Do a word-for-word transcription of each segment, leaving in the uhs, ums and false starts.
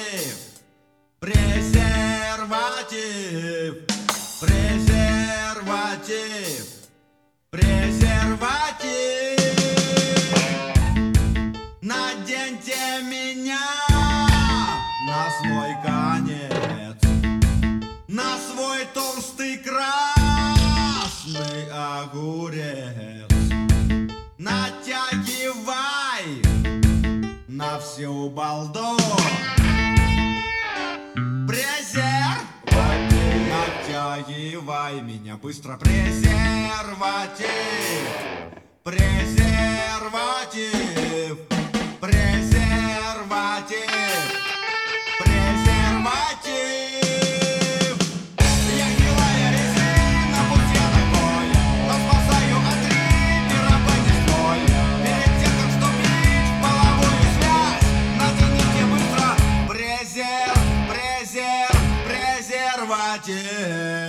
презерватив, презерватив, презерватив. Наденьте меня на свой конец, на свой толстый красный огурец. Натягивай на всю балду презерватив. Натягивай меня быстро, презерватив, презерватив, презерватив, презерватив. Я гнилая резина, пусть я такое, но спасаю от трипера понеслой. Перед тем, как вступить в половую связь, натяните быстро презер, презер, презерватив.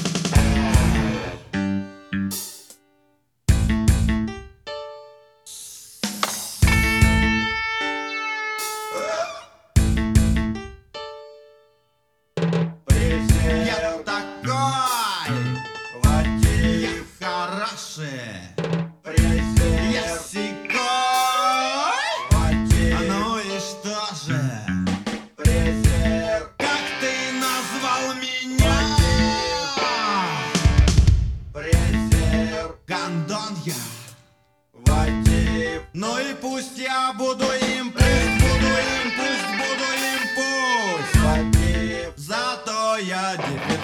Я сикой. А ну и что же? Презер. Как ты назвал меня? Презер. Гандон я. Ватив. Ну и пусть я буду им, пусть буду им, пусть буду им, пусть. Ватив. Зато я дебил.